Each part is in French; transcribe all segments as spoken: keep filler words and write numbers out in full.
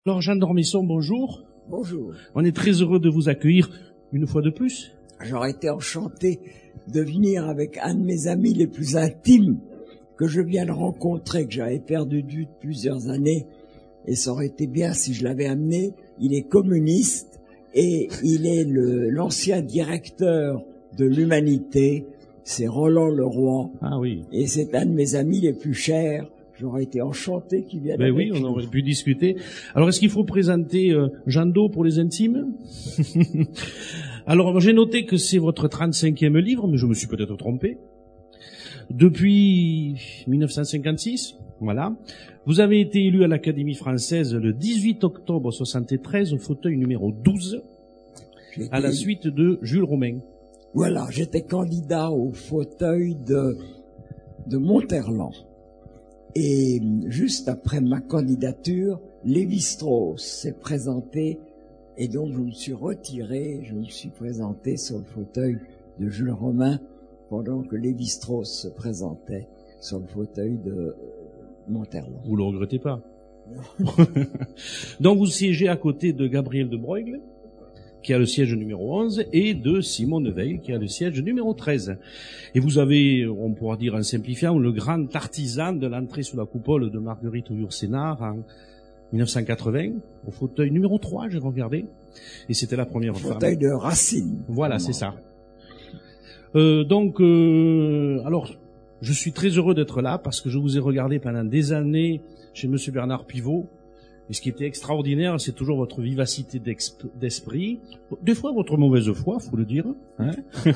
Alors Jean d'Ormesson, bonjour. Bonjour. On est très heureux de vous accueillir une fois de plus. J'aurais été enchanté de venir avec un de mes amis les plus intimes que je viens de rencontrer, que j'avais perdu de vue de plusieurs années. Et ça aurait été bien si je l'avais amené. Il est communiste et il est le, l'ancien directeur de l'Humanité. C'est Roland Leroy. Ah oui. Et c'est un de mes amis les plus chers. J'aurais été enchanté qu'il vienne Ben avec oui, on nous. aurait pu discuter. Alors, est-ce qu'il faut présenter euh, Jean d'O pour les intimes? Alors, j'ai noté que c'est votre trente-cinquième livre, mais je me suis peut-être trompé. Depuis mille neuf cent cinquante-six, voilà. Vous avez été élu à l'Académie française le dix-huit octobre soixante-treize au fauteuil numéro douze, J'étais- à la suite de Jules Romain. Voilà, j'étais candidat au fauteuil de, de Monterland. Et juste après ma candidature, Lévi-Strauss s'est présenté et donc je me suis retiré, je me suis présenté sur le fauteuil de Jules Romain pendant que Lévi-Strauss se présentait sur le fauteuil de euh, Monterland. Vous le regrettez pas? Donc vous siégez à côté de Gabriel de Broglie, qui a le siège numéro onze, et de Simon Neveil, qui a le siège numéro treize. Et vous avez, on pourra dire en simplifiant, le grand artisan de l'entrée sous la coupole de Marguerite Yourcenar en mille neuf cent quatre-vingts, au fauteuil numéro trois, j'ai regardé. Et c'était la première Le femme. fauteuil de Racine. Voilà, c'est ça. Euh, donc, euh, alors, je suis très heureux d'être là parce que je vous ai regardé pendant des années chez Monsieur Bernard Pivot. Et ce qui était extraordinaire, c'est toujours votre vivacité d'exp- d'esprit, des fois votre mauvaise foi, faut le dire, hein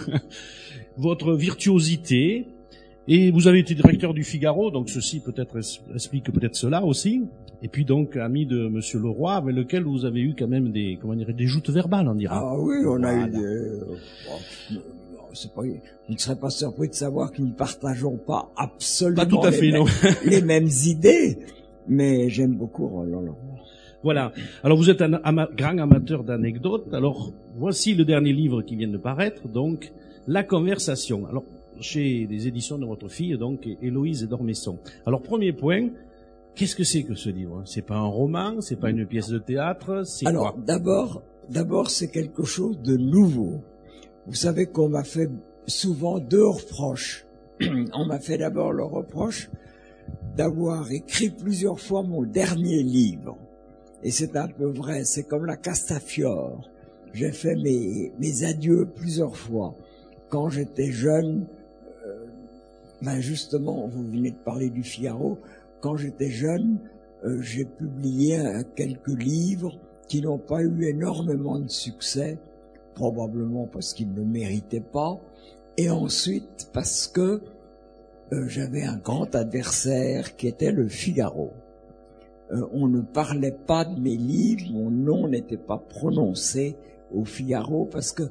votre virtuosité. Et vous avez été directeur du Figaro, donc ceci peut-être es- explique peut-être cela aussi. Et puis donc ami de Monsieur Leroy, avec lequel vous avez eu quand même des, comment dire, des joutes verbales, on dira. Ah oui, on a Voilà. eu des... euh, bon, c'est pas, vous ne serez pas surpris de savoir que nous ne partageons pas absolument Pas tout à les, fait, mêmes, non. les mêmes idées, mais j'aime beaucoup Roland Leroy. Voilà. Alors vous êtes un ama- grand amateur d'anecdotes. Alors voici le dernier livre qui vient de paraître, donc La Conversation. Alors chez les éditions de votre fille, donc Héloïse d'Ormesson. Alors premier point, qu'est-ce que c'est que ce livre? C'est pas un roman, c'est pas une pièce de théâtre, c'est Alors, quoi? d'abord, d'abord, c'est quelque chose de nouveau. Vous savez qu'on m'a fait souvent deux reproches. On m'a fait d'abord le reproche d'avoir écrit plusieurs fois mon dernier livre. Et c'est un peu vrai, c'est comme la Castafiore. J'ai fait mes, mes adieux plusieurs fois. Quand j'étais jeune, euh, ben justement, vous venez de parler du Figaro, quand j'étais jeune, euh, j'ai publié euh, quelques livres qui n'ont pas eu énormément de succès, probablement parce qu'ils ne le méritaient pas, et ensuite parce que euh, j'avais un grand adversaire qui était le Figaro. Euh, on ne parlait pas de mes livres, mon nom n'était pas prononcé au Figaro parce que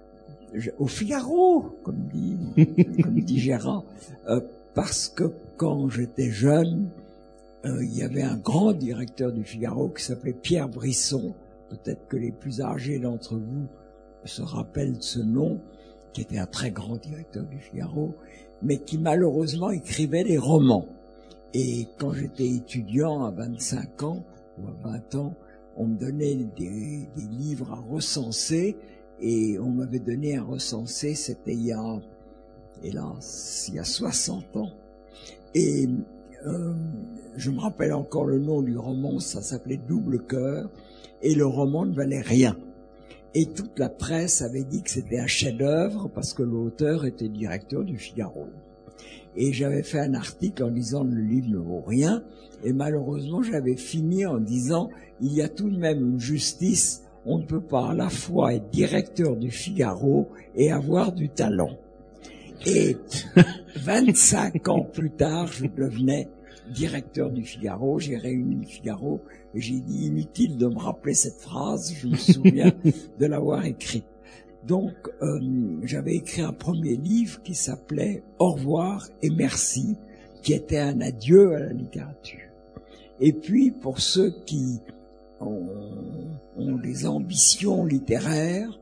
je- au Figaro, comme dit, comme dit Gérard, euh, parce que quand j'étais jeune, euh, il y avait un grand directeur du Figaro qui s'appelait Pierre Brisson. Peut-être que les plus âgés d'entre vous se rappellent de ce nom, qui était un très grand directeur du Figaro, mais qui malheureusement écrivait des romans. Et quand j'étais étudiant à vingt-cinq ans ou à vingt ans, on me donnait des, des livres à recenser et on m'avait donné à recenser, c'était il y a, hélas, il y a soixante ans. Et euh, je me rappelle encore le nom du roman, ça s'appelait Double Cœur, et le roman ne valait rien. Et toute la presse avait dit que c'était un chef-d'œuvre parce que l'auteur était directeur du Figaro. Et j'avais fait un article en disant le livre ne vaut rien. Et malheureusement, j'avais fini en disant il y a tout de même une justice. On ne peut pas à la fois être directeur du Figaro et avoir du talent. Et vingt-cinq ans plus tard, je devenais directeur du Figaro. J'ai réuni le Figaro et j'ai dit inutile de me rappeler cette phrase. Je me souviens de l'avoir écrite. Donc, euh, j'avais écrit un premier livre qui s'appelait « Au revoir et merci », qui était un adieu à la littérature. Et puis, pour ceux qui ont, ont des ambitions littéraires,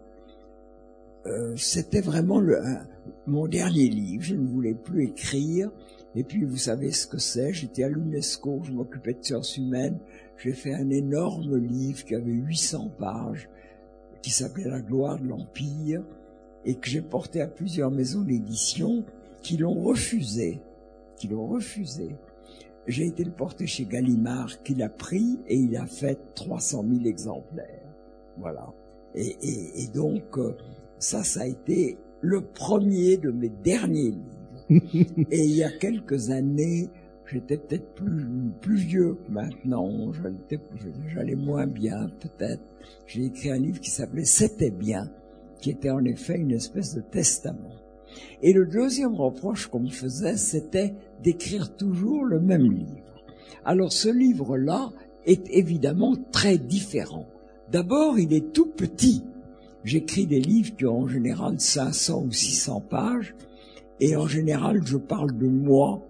euh, c'était vraiment le, un, mon dernier livre. Je ne voulais plus écrire. Et puis, vous savez ce que c'est. J'étais à l'UNESCO, je m'occupais de sciences humaines. j'ai fait un énorme livre qui avait huit cents pages, qui s'appelait La gloire de l'Empire, et que j'ai porté à plusieurs maisons d'édition qui l'ont refusé, qui l'ont refusé. J'ai été le porter chez Gallimard, qui l'a pris, et il a fait trois cent mille exemplaires. Voilà. Et, et, et donc, ça, ça a été le premier de mes derniers livres. Et il y a quelques années, j'étais peut-être plus, plus vieux que maintenant, j'allais moins bien peut-être. J'ai écrit un livre qui s'appelait « C'était bien », qui était en effet une espèce de testament. Et le deuxième reproche qu'on me faisait, c'était d'écrire toujours le même livre. Alors ce livre-là est évidemment très différent. D'abord, il est tout petit. J'écris des livres qui ont en général cinq cents ou six cents pages, et en général, je parle de moi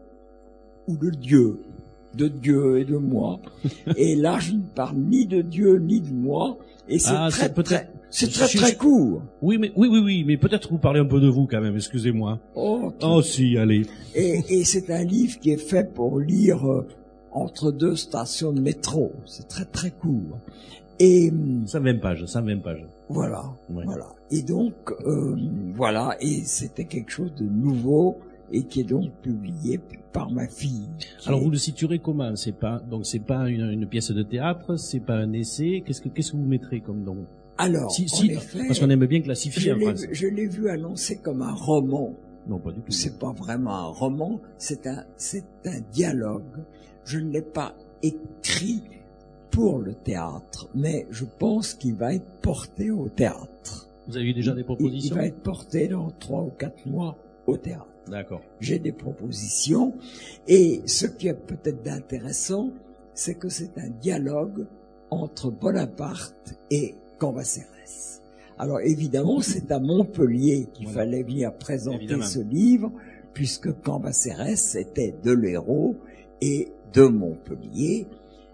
ou de Dieu, de Dieu et de moi. Et là, je ne parle ni de Dieu ni de moi, et c'est ah, très, c'est très, c'est très, je, très je, court. Oui, mais oui, oui, oui, mais peut-être vous parlez un peu de vous quand même. Excusez-moi. Oh, oh si, allez. Et, et c'est un livre qui est fait pour lire euh, entre deux stations de métro. C'est très, très court. Et cent vingt pages, cent vingt pages. Voilà, ouais. voilà. Et donc, euh, voilà, et c'était quelque chose de nouveau et qui est donc publié par ma fille. Alors est... vous le situerez comment? C'est pas donc c'est pas une, une pièce de théâtre, c'est pas un essai. Qu'est-ce que qu'est-ce que vous mettrez comme nom? Alors, si, en si, effet, parce qu'on aime bien classifier en France. Je l'ai vu annoncé comme un roman. Non, pas du tout. C'est pas vraiment un roman, c'est un c'est un dialogue. Je ne l'ai pas écrit pour le théâtre, mais je pense qu'il va être porté au théâtre. Vous avez eu déjà des propositions? Il, il va être porté dans trois ou quatre mois au théâtre. D'accord. J'ai des propositions, et ce qui est peut-être d'intéressant, c'est que c'est un dialogue entre Bonaparte et Cambacérès. Alors évidemment, c'est à Montpellier qu'il voilà. fallait venir présenter évidemment. Ce livre, puisque Cambacérès était de l'Hérault et de Montpellier.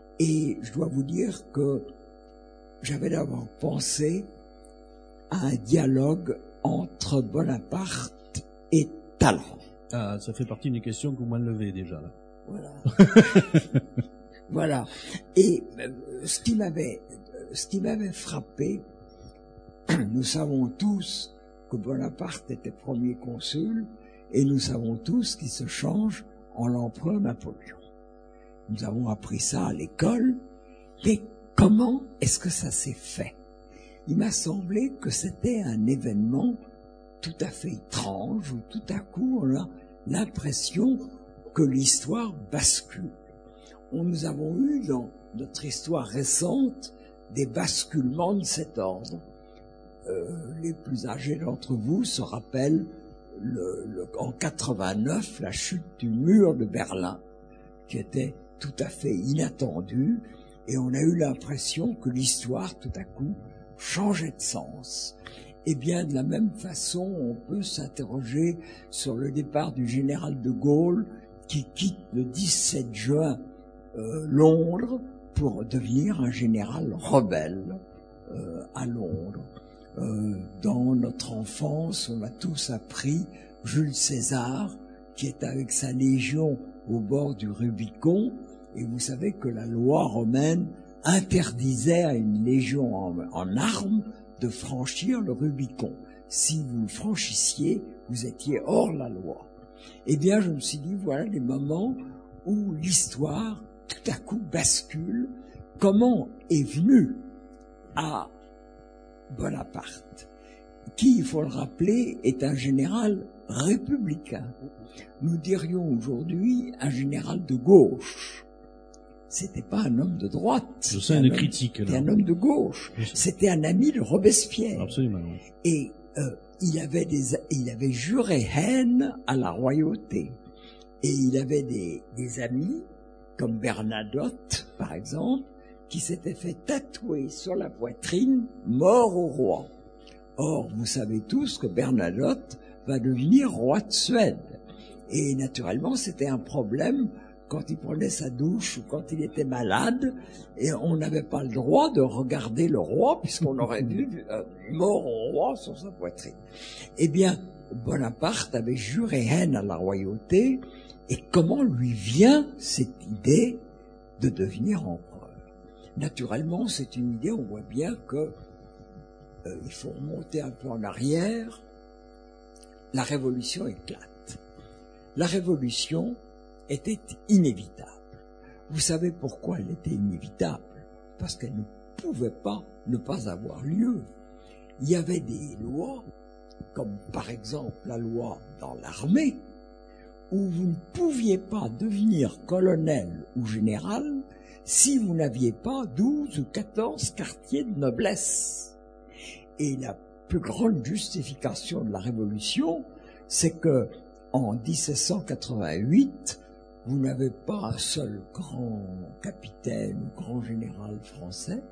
Et je dois vous dire que j'avais d'abord pensé à un dialogue entre Bonaparte et Talleyrand. Ah, ça fait partie d'une question que vous m'enlevez déjà, là. Voilà. Voilà. Et euh, ce qui m'avait, ce qui m'avait frappé, nous savons tous que Bonaparte était premier consul, et nous savons tous qu'il se change en l'empereur Napoléon. Nous avons appris ça à l'école, mais comment est-ce que ça s'est fait? Il m'a semblé que c'était un événement tout à fait étrange, où tout à coup on a l'impression que l'histoire bascule. On, nous avons eu dans notre histoire récente des basculements de cet ordre. Euh, les plus âgés d'entre vous se rappellent le, le, en quatre-vingt-neuf la chute du mur de Berlin, qui était tout à fait inattendue, et on a eu l'impression que l'histoire tout à coup changeait de sens. Et bien de la même façon, on peut s'interroger sur le départ du général de Gaulle qui quitte le dix-sept juin euh, Londres pour devenir un général rebelle euh, à Londres. Euh, dans notre enfance, on a tous appris Jules César, qui est avec sa légion au bord du Rubicon, et vous savez que la loi romaine interdisait à une légion en, en armes de franchir le Rubicon. Si vous le franchissiez, vous étiez hors la loi. Eh bien, je me suis dit, voilà les moments où l'histoire, tout à coup, bascule. Comment est venu à Bonaparte, qui, il faut le rappeler, est un général républicain. Nous dirions aujourd'hui un général de gauche. C'était pas un homme de droite. Je sais une critique. C'était un homme de gauche. C'était un ami de Robespierre. Absolument. Et euh, il avait des, il avait juré haine à la royauté. Et il avait des, des amis comme Bernadotte, par exemple, qui s'étaient fait tatouer sur la poitrine « Mort au roi ». Or, vous savez tous que Bernadotte va devenir roi de Suède. Et naturellement, c'était un problème quand il prenait sa douche ou quand il était malade, et on n'avait pas le droit de regarder le roi, puisqu'on aurait vu euh, mort au roi sur sa poitrine. Eh bien, Bonaparte avait juré haine à la royauté, et comment lui vient cette idée de devenir empereur? Naturellement, c'est une idée, on voit bien que euh, il faut remonter un peu en arrière. La révolution éclate. La révolution était inévitable. Vous savez pourquoi elle était inévitable? Parce qu'elle ne pouvait pas ne pas avoir lieu. Il y avait des lois, comme par exemple la loi dans l'armée, où vous ne pouviez pas devenir colonel ou général si vous n'aviez pas douze ou quatorze quartiers de noblesse. Et la plus grande justification de la Révolution, c'est que en dix-sept cent quatre-vingt-huit, vous n'avez pas un seul grand capitaine ou grand général français,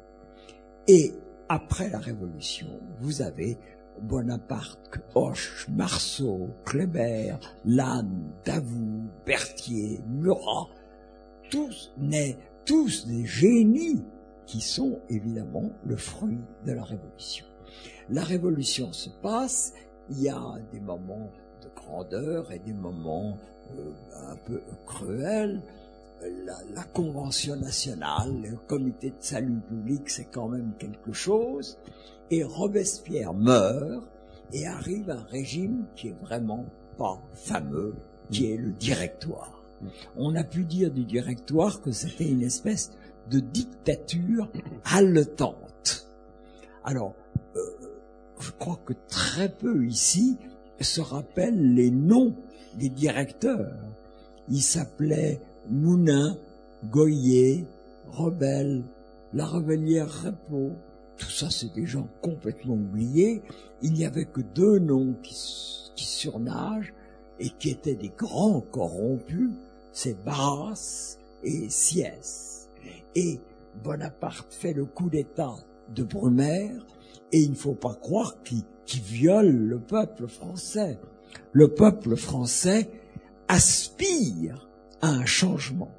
et après la Révolution, vous avez Bonaparte, Hoche, Marceau, Kléber, Lannes, Davout, Berthier, Murat, tous nés, tous des génies qui sont évidemment le fruit de la Révolution. La Révolution se passe, il y a des moments de grandeur et des moments euh, un peu cruels. La, la Convention nationale, le Comité de salut public, c'est quand même quelque chose. Et Robespierre meurt et arrive un régime qui est vraiment pas fameux, qui est le Directoire. On a pu dire du Directoire que c'était une espèce de dictature haletante. Alors, euh, je crois que très peu ici se rappellent les noms des directeurs. Ils s'appelaient Mounin, Goyer, Rebelle, La Revellière-Répaud. Tout ça, c'est des gens complètement oubliés. Il n'y avait que deux noms qui, qui surnagent et qui étaient des grands corrompus. C'est Barras et Sieyès. Et Bonaparte fait le coup d'État de Brumaire et il ne faut pas croire qu'il qu'il viole le peuple français. Le peuple français aspire à un changement.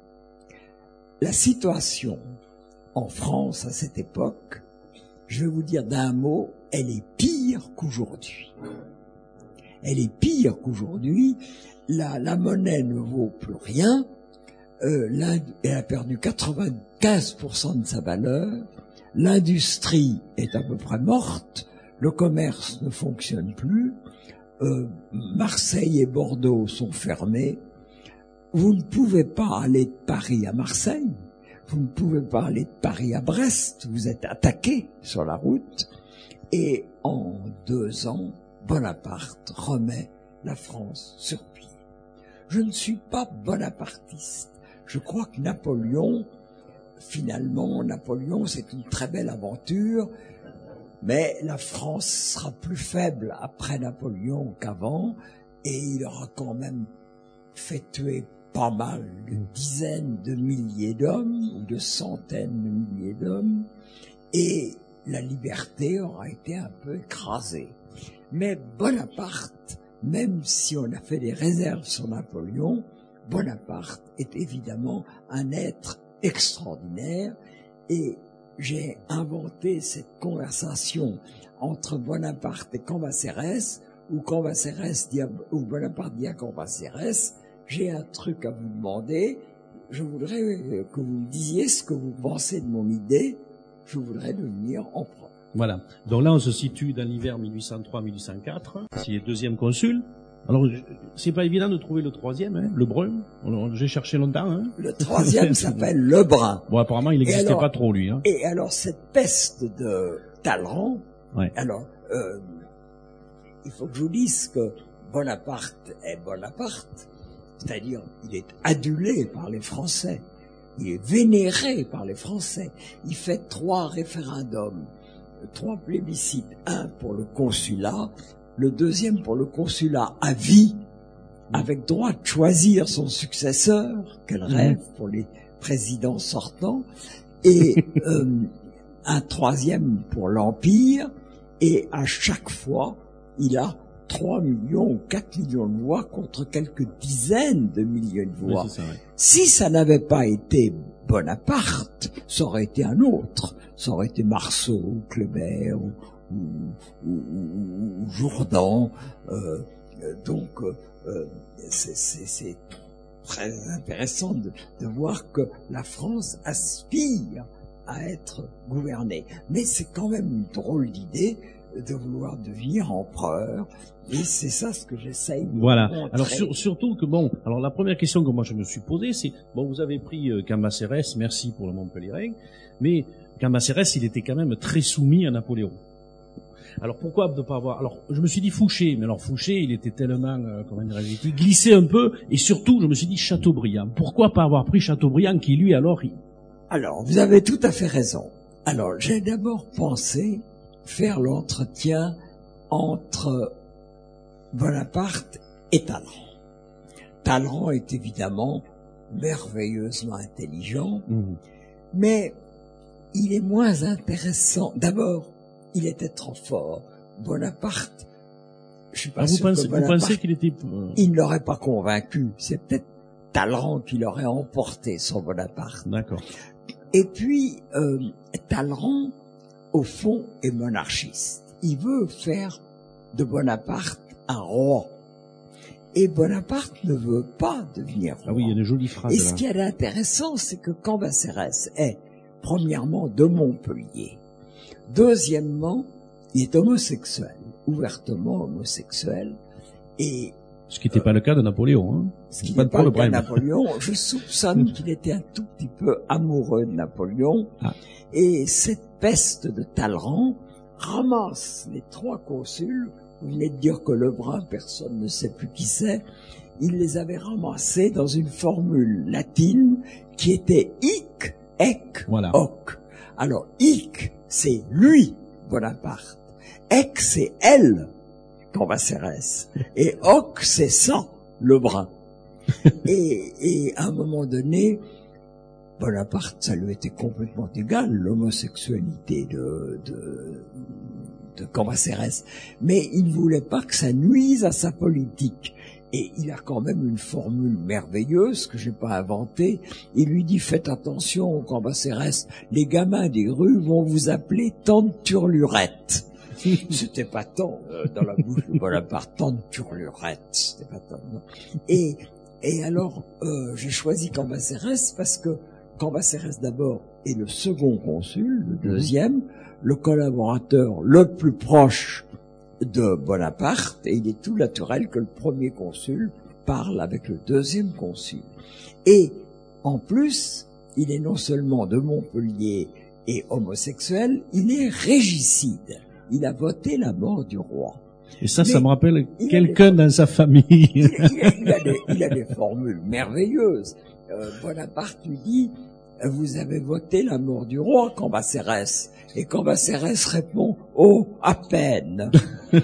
La situation en France à cette époque, je vais vous dire d'un mot, elle est pire qu'aujourd'hui. Elle est pire qu'aujourd'hui. La, la monnaie ne vaut plus rien. Euh, elle a perdu quatre-vingt-quinze pour cent de sa valeur. L'industrie est à peu près morte. Le commerce ne fonctionne plus. Euh, Marseille et Bordeaux sont fermés. Vous ne pouvez pas aller de Paris à Marseille. Vous ne pouvez pas aller de Paris à Brest. Vous êtes attaqué sur la route. Et en deux ans, Bonaparte remet la France sur pied. Je ne suis pas bonapartiste. Je crois que Napoléon, finalement, Napoléon, c'est une très belle aventure, mais la France sera plus faible après Napoléon qu'avant, et il aura quand même fait tuer pas mal, une dizaine de milliers d'hommes, ou de centaines de milliers d'hommes, et la liberté aura été un peu écrasée. Mais Bonaparte, même si on a fait des réserves sur Napoléon, Bonaparte est évidemment un être extraordinaire, et j'ai inventé cette conversation entre Bonaparte et Cambacérès, où Cambacérès dit à, où Bonaparte dit à Cambacérès, j'ai un truc à vous demander, je voudrais que vous me disiez ce que vous pensez de mon idée, je voudrais devenir empereur. Voilà. Donc là, on se situe dans l'hiver mille huit cent trois mille huit cent quatre, c'est le deuxième consul. Alors, c'est pas évident de trouver le troisième, hein, Lebrun. J'ai cherché longtemps. Hein. Le troisième s'appelle Lebrun. Bon, apparemment, il n'existait pas trop, lui. Hein. Et alors, cette peste de Talleyrand, ouais. alors, euh, il faut que je vous dise que Bonaparte est Bonaparte, c'est-à-dire, il est adulé par les Français, il est vénéré par les Français. Il fait trois référendums, trois plébiscites, un pour le consulat, le deuxième pour le consulat à vie, avec droit de choisir son successeur, quel rêve pour les présidents sortants, et euh, un troisième pour l'Empire, et à chaque fois, il a trois millions ou quatre millions de voix contre quelques dizaines de milliers de voix. Oui, c'est ça, ouais. Si ça n'avait pas été Bonaparte, ça aurait été un autre, ça aurait été Marceau, ou Kléber, ou Ou, ou, ou, ou Jourdan, euh, donc euh, c'est très intéressant de, de voir que la France aspire à être gouverné. Mais c'est quand même une drôle d'idée de vouloir devenir empereur, et c'est ça ce que j'essaye de Voilà. montrer. Alors sur, surtout que bon, alors la première question que moi je me suis posée, c'est bon, vous avez pris euh, Cambacérès, merci pour le Montpellierin, mais Cambacérès, il était quand même très soumis à Napoléon. Alors pourquoi ne pas avoir... Alors je me suis dit Fouché, mais alors Fouché, il était tellement, euh, comment dirais-je, il glissait un peu, et surtout je me suis dit Chateaubriand. Pourquoi pas avoir pris Chateaubriand qui lui alors... Il... Alors vous avez tout à fait raison. Alors j'ai d'abord pensé faire l'entretien entre Bonaparte et Talleyrand. Talleyrand est évidemment merveilleusement intelligent, mmh. mais il est moins intéressant. D'abord, il était trop fort. Bonaparte, je suis pas ah, vous sûr pensez, que Bonaparte, vous pensez qu'il était... il ne l'aurait pas convaincu. C'est peut-être Talleyrand qui l'aurait emporté sur Bonaparte. D'accord. Et puis, euh, Talleyrand, au fond, est monarchiste. Il veut faire de Bonaparte un roi. Et Bonaparte ne veut pas devenir roi. Ah oui, il y a des jolies phrases Et là. Ce qui est intéressant, c'est que Cambacérès est, premièrement, de Montpellier. Deuxièmement, il est homosexuel, ouvertement homosexuel. Et ce qui n'était euh, pas le cas de Napoléon. Hein. Ce qui n'est pas le cas de Napoléon. Je soupçonne qu'il était un tout petit peu amoureux de Napoléon. Ah. Et cette peste de Talleyrand ramasse les trois consuls. Vous venez de dire que Lebrun, personne ne sait plus qui c'est. Il les avait ramassés dans une formule latine qui était hic, ec, voilà. hoc. Alors, hic, c'est lui, Bonaparte. Ec, c'est elle, Cambacérès. Et hoc, c'est ça, Lebrun. et, et à un moment donné, Bonaparte, ça lui était complètement égal, l'homosexualité de, de, de Cambacérès. Mais il ne voulait pas que ça nuise à sa politique. Et il a quand même une formule merveilleuse que j'ai pas inventée. Il lui dit, faites attention, Cambacérès, les gamins des rues vont vous appeler tante Turlurette. C'était pas tant euh, dans la bouche de Bonaparte, tante Turlurette. C'était pas tant, non. Et, et alors, euh, j'ai choisi Cambacérès parce que Cambacérès d'abord est le second consul, le deuxième, le collaborateur le plus proche de Bonaparte, et il est tout naturel que le premier consul parle avec le deuxième consul. Et en plus, il est non seulement de Montpellier et homosexuel, il est régicide. Il a voté la mort du roi. Et ça, Mais ça me rappelle quelqu'un dans sa famille. Il, il, il, a des, il a des formules merveilleuses. Euh, Bonaparte lui dit, vous avez voté la mort du roi, Cambacérès. Et Cambacérès répond, oh, à peine.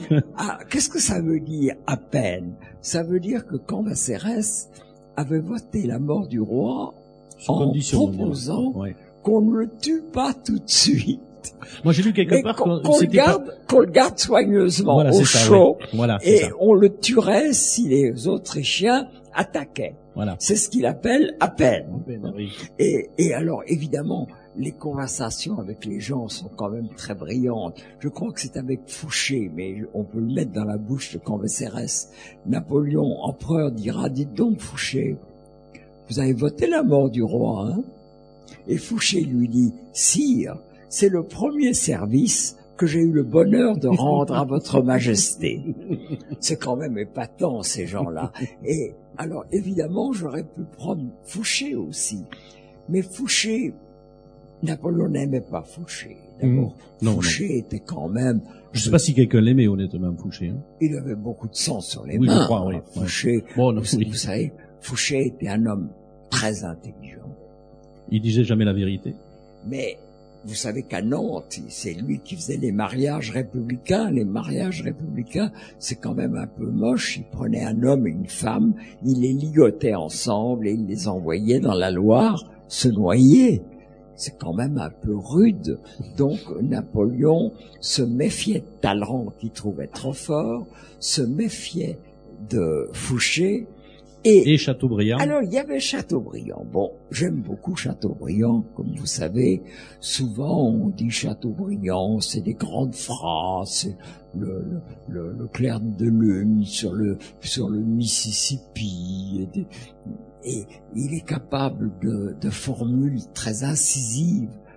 Ah, qu'est-ce que ça veut dire, à peine? Ça veut dire que Cambacérès avait voté la mort du roi en proposant ouais. qu'on ne le tue pas tout de suite. Moi, j'ai lu quelque Mais part qu'on, qu'on, le garde, pas... qu'on le garde soigneusement voilà, au ça, chaud. Ouais. Voilà, et ça. On le tuerait si les Autrichiens attaquaient. Voilà. C'est ce qu'il appelle à peine. À peine oui. et, et alors, évidemment, les conversations avec les gens sont quand même très brillantes. Je crois que c'est avec Fouché, mais on peut le mettre dans la bouche de Cambacérès. Napoléon, empereur, dira, dites donc Fouché, vous avez voté la mort du roi, hein? Et Fouché lui dit, sire, c'est le premier service que j'ai eu le bonheur de rendre à votre majesté. C'est quand même épatant, ces gens-là. Et alors, évidemment, j'aurais pu prendre Fouché aussi. Mais Fouché, Napoléon n'aimait pas Fouché. D'abord, mmh. non, Fouché non. était quand même... Je ne sais pas si quelqu'un l'aimait, honnêtement, Fouché. Hein. Il avait beaucoup de sang sur les oui, mains. Je crois, oui, Fouché, ouais. bon, non, vous, oui. vous savez, Fouché était un homme très intelligent. Il disait jamais la vérité. Mais vous savez qu'à Nantes, c'est lui qui faisait les mariages républicains. Les mariages républicains, c'est quand même un peu moche. Il prenait un homme et une femme, il les ligotait ensemble et il les envoyait dans la Loire se noyer. C'est quand même un peu rude. Donc Napoléon se méfiait de Talleyrand qu'il trouvait trop fort, se méfiait de Fouché. Et, et Chateaubriand. Alors, il y avait Chateaubriand. Bon, j'aime beaucoup Chateaubriand, comme vous savez. Souvent, on dit Chateaubriand, c'est des grandes phrases, c'est le, le, le, le clair de lune sur le, sur le Mississippi. Et, des, et il est capable de, de formules très incisives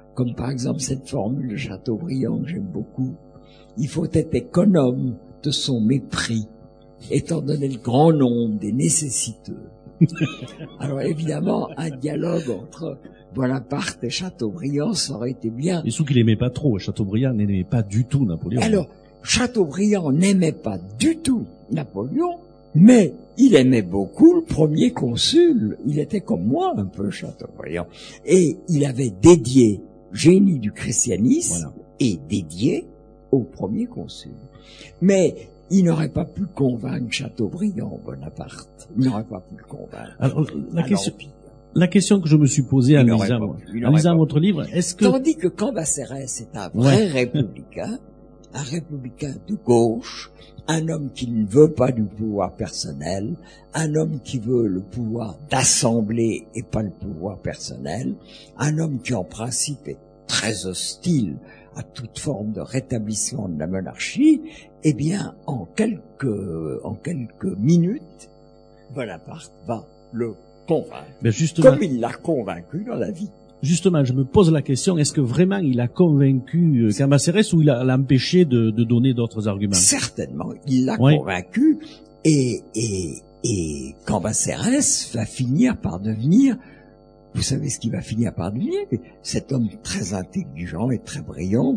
comme par exemple cette formule de Chateaubriand que j'aime beaucoup. Il faut être économe de son mépris, étant donné le grand nombre des nécessiteux. Alors évidemment, un dialogue entre Bonaparte et Chateaubriand, ça aurait été bien. Et surtout qu'il aimait pas trop, Chateaubriand n'aimait pas du tout Napoléon. Alors, Chateaubriand n'aimait pas du tout Napoléon, mais il aimait beaucoup le premier consul. Il était comme moi un peu, Chateaubriand. Et il avait dédié Génie du christianisme voilà. et dédié au premier consul. Mais il n'aurait pas pu convaincre Chateaubriand, Bonaparte. Il n'aurait pas pu le convaincre. Alors, la question, la question que je me suis posée en lisant, en lisant votre livre, est-ce que... Tandis que Cambacérès est un vrai ouais. républicain, un républicain de gauche, un homme qui ne veut pas du pouvoir personnel, un homme qui veut le pouvoir d'assemblée et pas le pouvoir personnel, un homme qui en principe est très hostile à toute forme de rétablissement de la monarchie, eh bien, en quelques, en quelques minutes, Bonaparte va le convaincre. Ben justement, comme il l'a convaincu dans la vie. Justement, je me pose la question, est-ce que vraiment il a convaincu euh, Cambacérès ou il a empêché de, de donner d'autres arguments? Certainement, il l'a oui. convaincu et, et, et Cambacérès va finir par devenir, vous savez ce qu'il va finir par devenir? Cet homme très intelligent et très brillant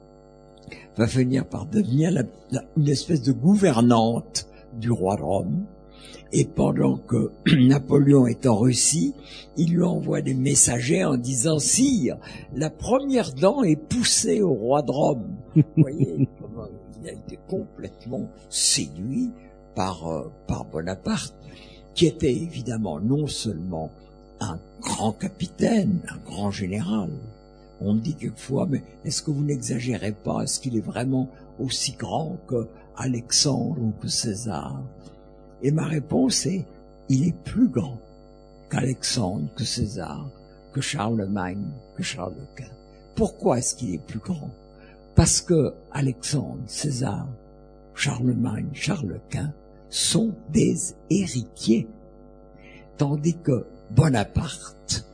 va finir par devenir la, la, une espèce de gouvernante du roi de Rome. Et pendant que Napoléon est en Russie, il lui envoie des messagers en disant « Sire, la première dent est poussée au roi de Rome. » Vous voyez comment il a été complètement séduit par, euh, par Bonaparte, qui était évidemment non seulement un grand capitaine, un grand général. On me dit quelquefois, mais est-ce que vous n'exagérez pas? Est-ce qu'il est vraiment aussi grand que Alexandre ou que César? Et ma réponse est, il est plus grand qu'Alexandre, que César, que Charlemagne, que Charles Quint. Pourquoi est-ce qu'il est plus grand? Parce que Alexandre, César, Charlemagne, Charles Quint sont des héritiers. Tandis que Bonaparte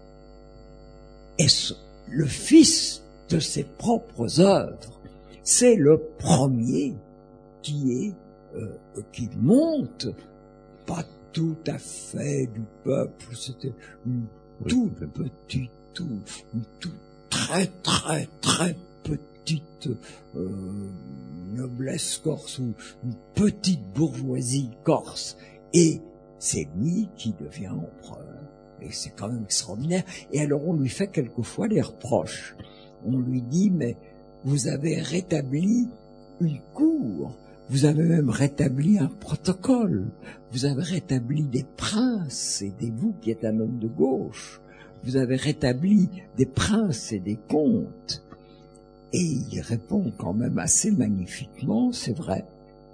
est le fils de ses propres œuvres. C'est le premier qui est Euh, qui monte, pas tout à fait du peuple, c'était une oui, toute petite, tout, une toute très très très petite euh, noblesse corse ou une petite bourgeoisie corse, et c'est lui qui devient empereur. Et c'est quand même extraordinaire. Et alors on lui fait quelquefois des reproches. On lui dit, mais vous avez rétabli une cour. Vous avez même rétabli un protocole. Vous avez rétabli des princes, et des, vous qui êtes un homme de gauche, vous avez rétabli des princes et des comtes. Et il répond quand même assez magnifiquement, c'est vrai.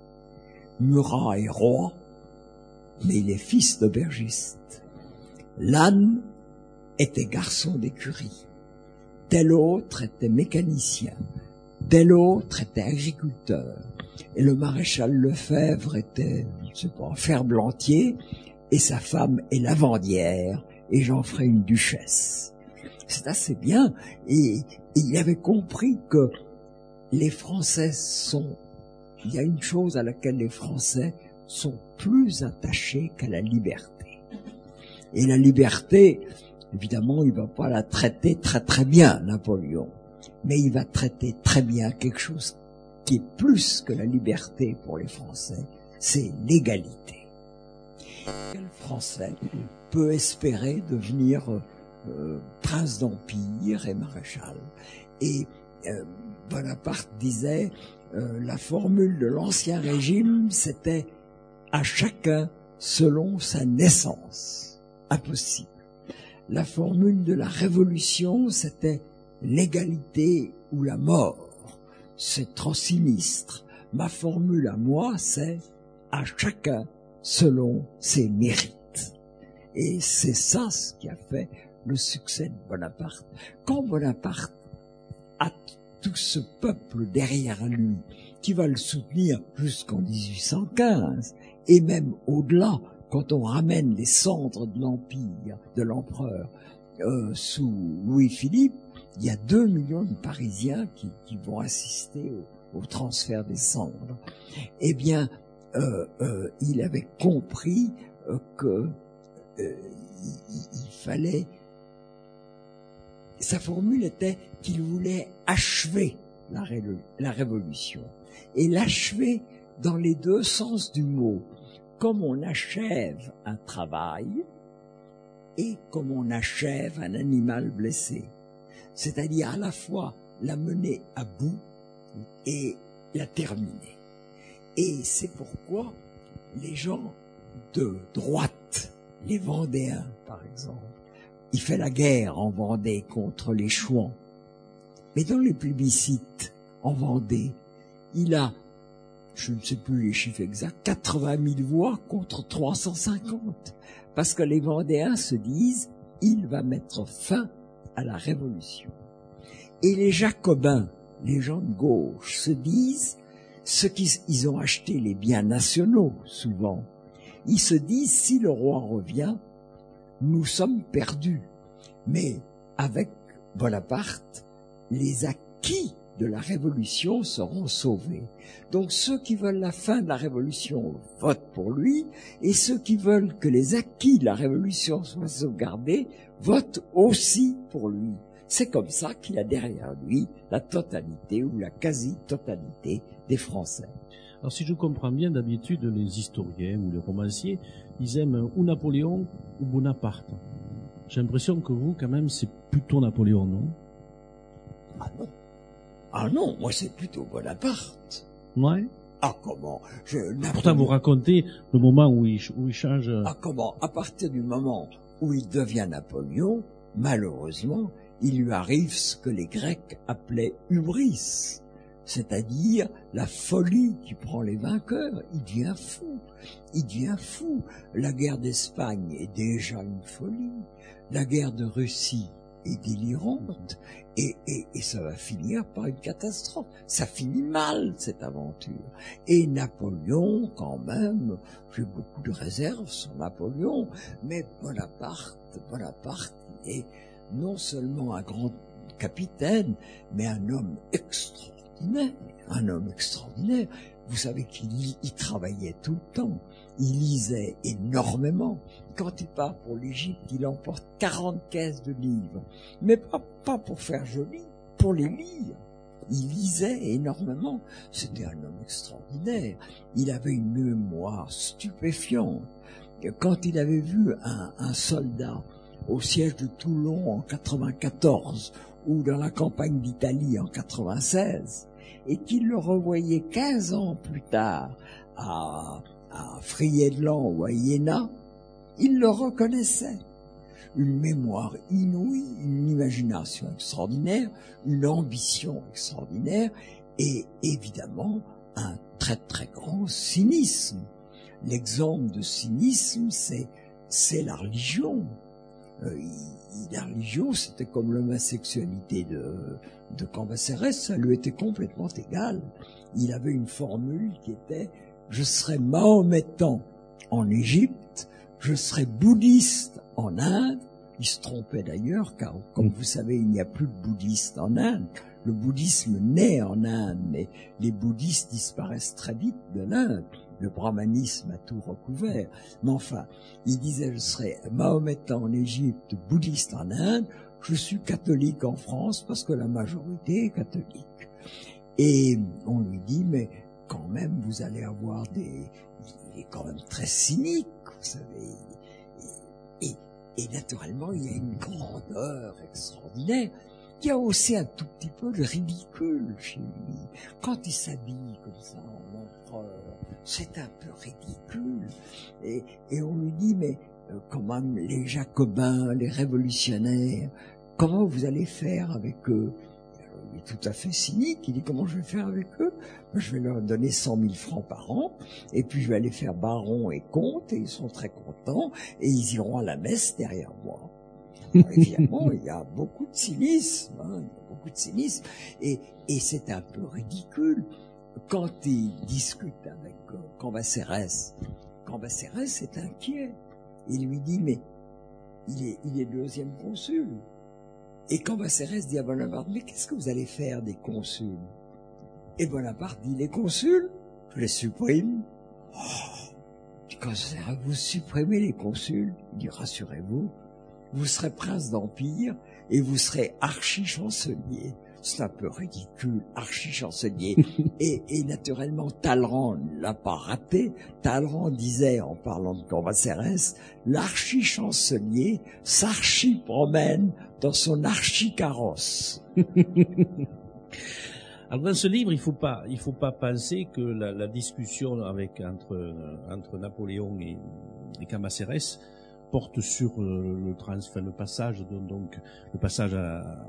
Murat est roi, mais il est fils d'aubergiste. Lannes était garçon d'écurie. Tel autre était mécanicien. Tel autre était agriculteur. Et le maréchal Lefebvre était, je sais pas, ferblantier, et sa femme est lavandière, et j'en ferai une duchesse. C'est assez bien, et, et il avait compris que les Français sont, il y a une chose à laquelle les Français sont plus attachés qu'à la liberté. Et la liberté, évidemment, il va pas la traiter très très bien, Napoléon, mais il va traiter très bien quelque chose qui est plus que la liberté pour les Français, c'est l'égalité. Quel Français peut espérer devenir euh, prince d'empire et maréchal? Et euh, Bonaparte disait, euh, la formule de l'ancien régime, c'était à chacun selon sa naissance. Impossible. La formule de la révolution, c'était l'égalité ou la mort. C'est trop sinistre. Ma formule à moi, c'est à chacun selon ses mérites. Et c'est ça ce qui a fait le succès de Bonaparte. Quand Bonaparte a tout ce peuple derrière lui qui va le soutenir jusqu'en dix-huit cent quinze, et même au-delà, quand on ramène les cendres de l'Empire, de l'empereur, euh, sous Louis-Philippe, il y a deux millions de Parisiens qui, qui vont assister au, au transfert des cendres. Eh bien, euh, euh, il avait compris euh, que euh, il, il fallait... Sa formule était qu'il voulait achever la, ré, la révolution. Et l'achever dans les deux sens du mot. Comme on achève un travail et comme on achève un animal blessé. C'est-à-dire à la fois la mener à bout et la terminer. Et c'est pourquoi les gens de droite, les Vendéens par exemple, il fait la guerre en Vendée contre les Chouans. Mais dans les plébiscites en Vendée, il a, je ne sais plus les chiffres exacts, quatre-vingt mille voix contre trois cent cinquante. Parce que les Vendéens se disent, il va mettre fin à la Révolution. Et les Jacobins, les gens de gauche, se disent, ceux qui ils ont acheté les biens nationaux, souvent, ils se disent, si le roi revient, nous sommes perdus. Mais avec Bonaparte, les acquis de la Révolution seront sauvés. Donc ceux qui veulent la fin de la Révolution votent pour lui, et ceux qui veulent que les acquis de la Révolution soient sauvegardés votent aussi pour lui. C'est comme ça qu'il a derrière lui la totalité ou la quasi-totalité des Français. Alors si je comprends bien, d'habitude, les historiens ou les romanciers, ils aiment ou Napoléon ou Bonaparte. J'ai l'impression que vous, quand même, c'est plutôt Napoléon, non? Ah non. Ah non, moi c'est plutôt Bonaparte. Ouais. Ah comment je, Napoléon... Pourtant, vous racontez le moment où il, où il change... Ah comment À partir du moment où il devient Napoléon, malheureusement, il lui arrive ce que les Grecs appelaient hubris. C'est-à-dire la folie qui prend les vainqueurs. Il devient fou. Il devient fou. La guerre d'Espagne est déjà une folie. La guerre de Russie est délirante. Et, et, et ça va finir par une catastrophe. Ça finit mal, cette aventure. Et Napoléon, quand même, j'ai beaucoup de réserves sur Napoléon, mais Bonaparte, Bonaparte est non seulement un grand capitaine, mais un homme extraordinaire. Un homme extraordinaire. Vous savez qu'il il travaillait tout le temps. Il lisait énormément. Quand il part pour l'Égypte, il emporte quarante caisses de livres. Mais pas, pas pour faire joli, pour les lire. Il lisait énormément. C'était un homme extraordinaire. Il avait une mémoire stupéfiante. Quand il avait vu un, un soldat au siège de Toulon en quatre-vingt-quatorze, ou dans la campagne d'Italie en quatre-vingt-seize, et qu'il le revoyait quinze ans plus tard à, à Friedland ou à Iéna, il le reconnaissait. Une mémoire inouïe, une imagination extraordinaire, une ambition extraordinaire, et évidemment un très très grand cynisme. L'exemple de cynisme, c'est, c'est la religion. Euh, il, la religion, c'était comme l'homosexualité de, de Cambacérès, ça lui était complètement égal. Il avait une formule qui était « je serai mahométan en Égypte, je serai bouddhiste en Inde ». Il se trompait d'ailleurs, car comme vous savez, il n'y a plus de bouddhistes en Inde. Le bouddhisme naît en Inde, mais les bouddhistes disparaissent très vite de l'Inde. Le brahmanisme a tout recouvert. Mais enfin, il disait, je serai mahométan en Égypte, bouddhiste en Inde, je suis catholique en France parce que la majorité est catholique. Et on lui dit, mais quand même, vous allez avoir des... Il est quand même très cynique, vous savez. Et, et, et naturellement, il y a une grandeur extraordinaire. Il y a aussi un tout petit peu de ridicule chez lui. Quand il s'habille comme ça en empereur, c'est un peu ridicule. Et, et on lui dit, mais euh, quand même, les Jacobins, les révolutionnaires, comment vous allez faire avec eux? Alors, il est tout à fait cynique. Il dit, comment je vais faire avec eux? Ben, je vais leur donner cent mille francs par an, et puis je vais aller faire baron et comte, et ils sont très contents, et ils iront à la messe derrière moi. Alors, évidemment, il y a beaucoup de cynisme, hein, il y a beaucoup de cynisme, et, et c'est un peu ridicule. Quand il discute avec euh, Cambacérès, Cambacérès est inquiet. Il lui dit, mais il est, il est deuxième consul. Et Cambacérès dit à Bonaparte, mais qu'est-ce que vous allez faire des consuls? Et Bonaparte dit, les consuls, je les supprime. Oh, Cambacérès, vous supprimez les consuls? Il dit, rassurez-vous, vous serez prince d'Empire et vous serez archi-chancelier. C'est un peu ridicule, archi-chancelier. et, et naturellement, Talleyrand ne l'a pas raté. Talleyrand disait, en parlant de Cambacérès, l'archi-chancelier s'archi-promène dans son archi-carrosse. Alors dans ce livre, il faut pas, il faut pas penser que la, la discussion avec entre entre Napoléon et, et Cambacérès porte sur le, le trans, enfin, le passage de, donc le passage à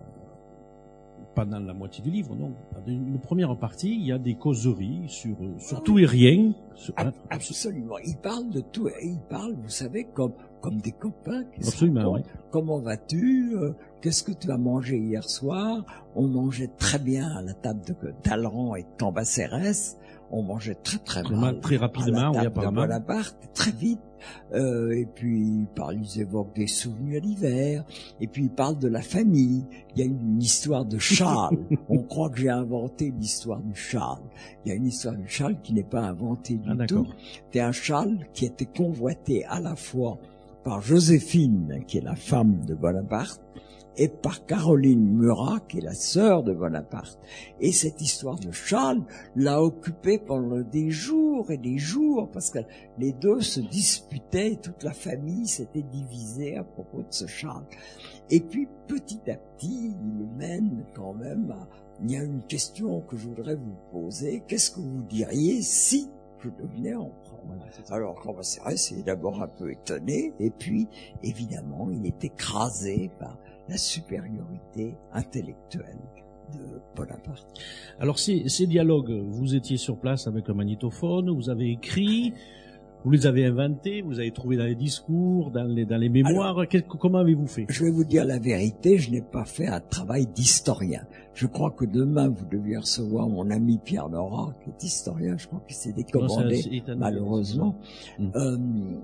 pendant la moitié du livre, non. Dans une première partie, il y a des causeries sur, sur ah, tout oui. et rien. Sur, Ab- absolument. Il parle de tout. Il parle, vous savez, comme, comme des copains. Qui absolument, oui. Comment vas-tu? Qu'est-ce que tu as mangé hier soir? On mangeait très bien à la table de Talleyrand et de Cambacérès. On mangeait très très mal. Très rapidement, oui, apparemment. De Bonaparte, très vite. Euh, et puis, il parle, ils évoquent des souvenirs d'hiver. Et puis, il parle de la famille. Il y a une histoire de Charles. On croit que j'ai inventé l'histoire du Charles. Il y a une histoire du Charles qui n'est pas inventée du ah, tout. C'est un Charles qui était convoité à la fois par Joséphine, qui est la femme de Bonaparte, et par Caroline Murat, qui est la sœur de Bonaparte. Et cette histoire de Charles l'a occupé pendant des jours et des jours, parce que les deux se disputaient, toute la famille s'était divisée à propos de ce Charles. Et puis, petit à petit, il le mène quand même à... Il y a une question que je voudrais vous poser. Qu'est-ce que vous diriez si je devenais empereur? Voilà. Alors, Cambacérès est d'abord un peu étonné, et puis, évidemment, il est écrasé par la supériorité intellectuelle de Bonaparte. Alors ces, ces dialogues, vous étiez sur place avec un magnétophone, vous avez écrit, vous les avez inventés, vous avez trouvé dans les discours, dans les, dans les mémoires. Alors, comment avez-vous fait? Je vais vous dire la vérité, je n'ai pas fait un travail d'historien. Je crois que demain, vous deviez recevoir mon ami Pierre Nora, qui est historien, je crois qu'il s'est décommandé, non, c'est un, malheureusement. Hum. Euh,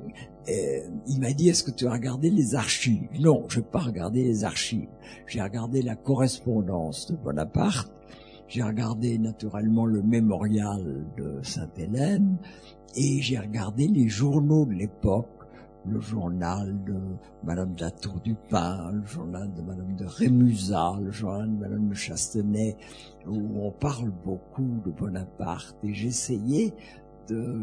euh, il m'a dit, est-ce que tu as regardé les archives? Non, je n'ai pas regardé les archives. J'ai regardé la correspondance de Bonaparte, j'ai regardé naturellement le mémorial de Sainte-Hélène, et j'ai regardé les journaux de l'époque, le journal de Madame de la Tour du Pin, le journal de Madame de Rémusat, le journal de Madame de Chastenay, où on parle beaucoup de Bonaparte. Et j'essayais de...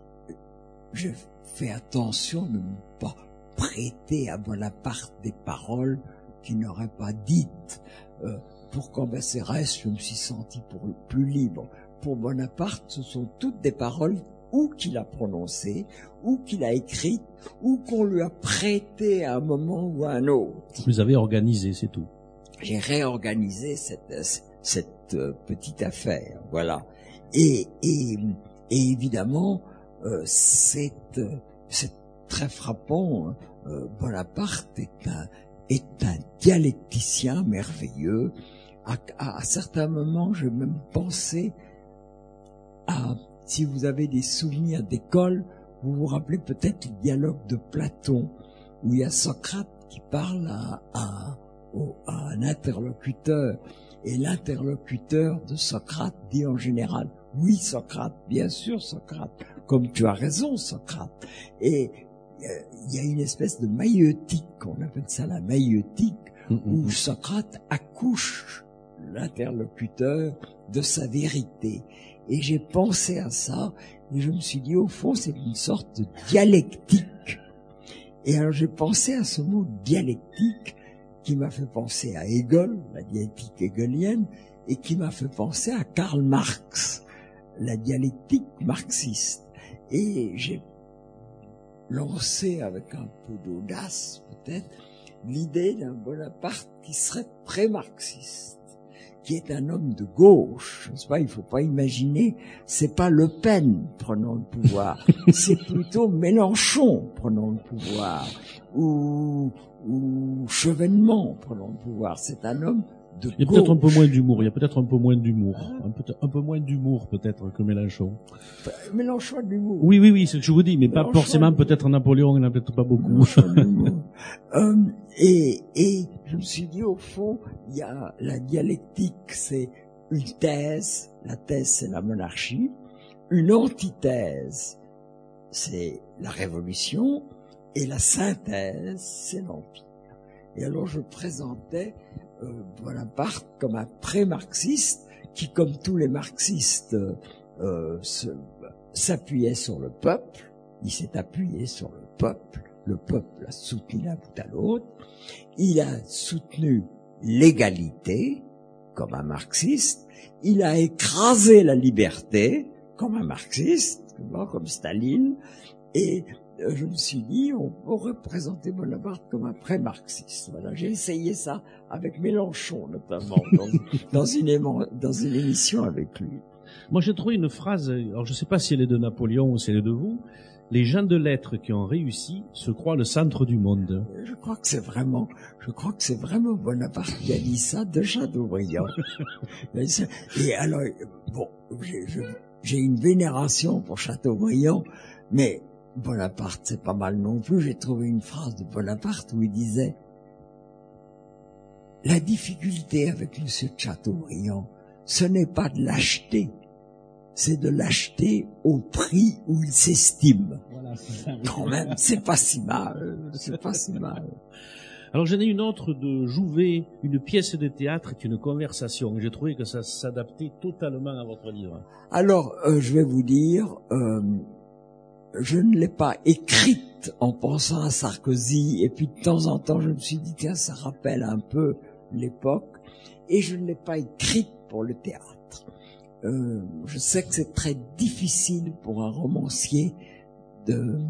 J'ai fait attention de ne pas prêter à Bonaparte des paroles qu'il n'aurait pas dites. Euh, pour Cambacérès, je me suis senti pour le plus libre. Pour Bonaparte, ce sont toutes des paroles ou qu'il a prononcées, ou qu'il a écrites, ou qu'on lui a prêtées à un moment ou à un autre. Vous avez organisé, c'est tout. J'ai réorganisé cette, cette petite affaire, voilà. Et, et, et évidemment, euh, c'est, c'est très frappant. Euh, Bonaparte est un, est un dialecticien merveilleux. À, à, à certains moments, j'ai même pensé à... Si vous avez des souvenirs d'école, vous vous rappelez peut-être le dialogue de Platon, où il y a Socrate qui parle à, à, à un interlocuteur, et l'interlocuteur de Socrate dit en général, oui Socrate, bien sûr Socrate, comme tu as raison Socrate. Et euh, il y a une espèce de maïeutique, on appelle ça la maïeutique, mmh, où mmh. Socrate accouche l'interlocuteur de sa vérité. Et j'ai pensé à ça, et je me suis dit, au fond, c'est une sorte de dialectique. Et alors j'ai pensé à ce mot dialectique, qui m'a fait penser à Hegel, la dialectique hegelienne, et qui m'a fait penser à Karl Marx, la dialectique marxiste. Et j'ai lancé, avec un peu d'audace peut-être, l'idée d'un Bonaparte qui serait pré-marxiste, qui est un homme de gauche, n'est-ce pas? Il faut pas imaginer, c'est pas Le Pen prenant le pouvoir, c'est plutôt Mélenchon prenant le pouvoir, ou, ou Chevènement prenant le pouvoir. C'est un homme de Il y a peut-être un peu gauche. moins d'humour. Il y a peut-être un peu moins d'humour. Un peu, un peu moins d'humour peut-être que Mélenchon. Mélenchon a de l'humour. Oui, oui, oui, c'est ce que je vous dis, mais pas Mélenchon forcément. a de- Peut-être Napoléon, il n'en a peut-être pas beaucoup. Mélenchon a de l'humour. euh, et, et je me suis dit, au fond, il y a la dialectique, c'est une thèse. La thèse, c'est la monarchie. Une antithèse, c'est la révolution. Et la synthèse, c'est l'empire. Et alors, je présentais euh, Bonaparte comme un pré-marxiste qui, comme tous les marxistes, euh, se- s'appuyait sur le peuple. Il s'est appuyé sur le peuple. Le peuple l'a soutenu d'un bout à l'autre. Il a soutenu l'égalité, comme un marxiste. Il a écrasé la liberté, comme un marxiste, comme Staline. Et euh, je me suis dit, on peut représenter Bonaparte comme un pré-marxiste. Voilà, j'ai essayé ça avec Mélenchon, notamment, dans, dans, une, émo- dans une émission avec lui. Moi, j'ai trouvé une phrase, alors je ne sais pas si elle est de Napoléon ou si elle est de vous. Les gens de lettres qui ont réussi se croient le centre du monde. Je crois que c'est vraiment, je crois que c'est vraiment Bonaparte qui a dit ça de Chateaubriand. Et alors, bon, j'ai, je, j'ai une vénération pour Chateaubriand, mais Bonaparte, c'est pas mal non plus. J'ai trouvé une phrase de Bonaparte où il disait « La difficulté avec Monsieur de Chateaubriand, ce n'est pas de l'acheter, c'est de l'acheter au prix où il s'estime. Voilà, c'est ça. » Quand même, c'est pas si mal, c'est pas si mal. Alors j'en ai une autre de Jouvet, une pièce de théâtre est une conversation. J'ai trouvé que ça s'adaptait totalement à votre livre. Alors, euh, je vais vous dire, euh, je ne l'ai pas écrite en pensant à Sarkozy, et puis de temps en temps, je me suis dit, tiens, ça rappelle un peu l'époque, et je ne l'ai pas écrite pour le théâtre. Euh, je sais que c'est très difficile pour un romancier de,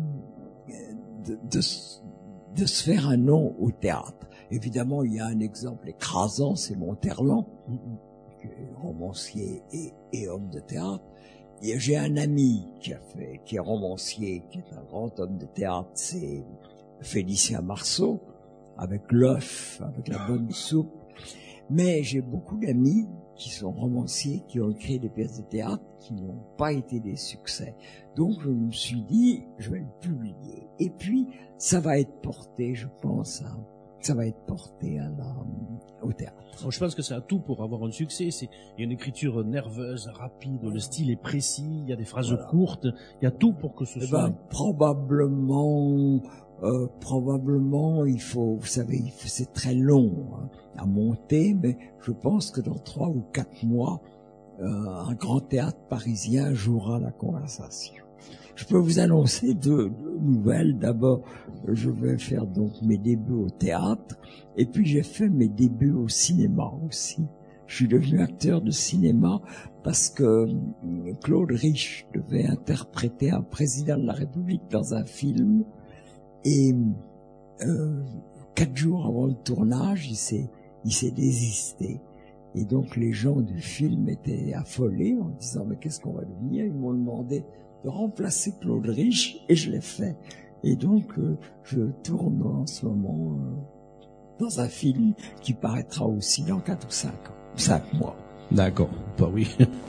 de, de, de se faire un nom au théâtre. Évidemment, il y a un exemple écrasant, c'est Monterland, qui est romancier et, et homme de théâtre. Et j'ai un ami qui a fait, qui est romancier, qui est un grand homme de théâtre, c'est Félicien Marceau, avec l'œuf, avec la bonne soupe. Mais j'ai beaucoup d'amis qui sont romanciers, qui ont écrit des pièces de théâtre qui n'ont pas été des succès. Donc je me suis dit, je vais le publier. Et puis, ça va être porté, je pense, à, ça va être porté à la, au théâtre. Alors, je pense que ça a tout pour avoir un succès. C'est, il y a une écriture nerveuse, rapide, le style est précis, il y a des phrases Voilà. courtes, il y a tout pour que ce Eh soit... ben, probablement, euh, probablement, il faut, vous savez, il faut- c'est très long hein, à monter, mais je pense que dans trois ou quatre mois, euh, un grand théâtre parisien jouera la conversation. Je peux vous annoncer deux, deux nouvelles. D'abord, je vais faire donc mes débuts au théâtre, et puis j'ai fait mes débuts au cinéma aussi. Je suis devenu acteur de cinéma parce que Claude Rich devait interpréter un président de la République dans un film, et euh, quatre jours avant le tournage, il s'est, il s'est désisté. Et donc les gens du film étaient affolés en disant mais qu'est-ce qu'on va devenir? Ils m'ont demandé de remplacer Claude Rich et je l'ai fait. Et donc euh, je tourne en ce moment euh, dans un film qui paraîtra aussi dans quatre ou cinq ans, cinq mois. D'accord, bah oui.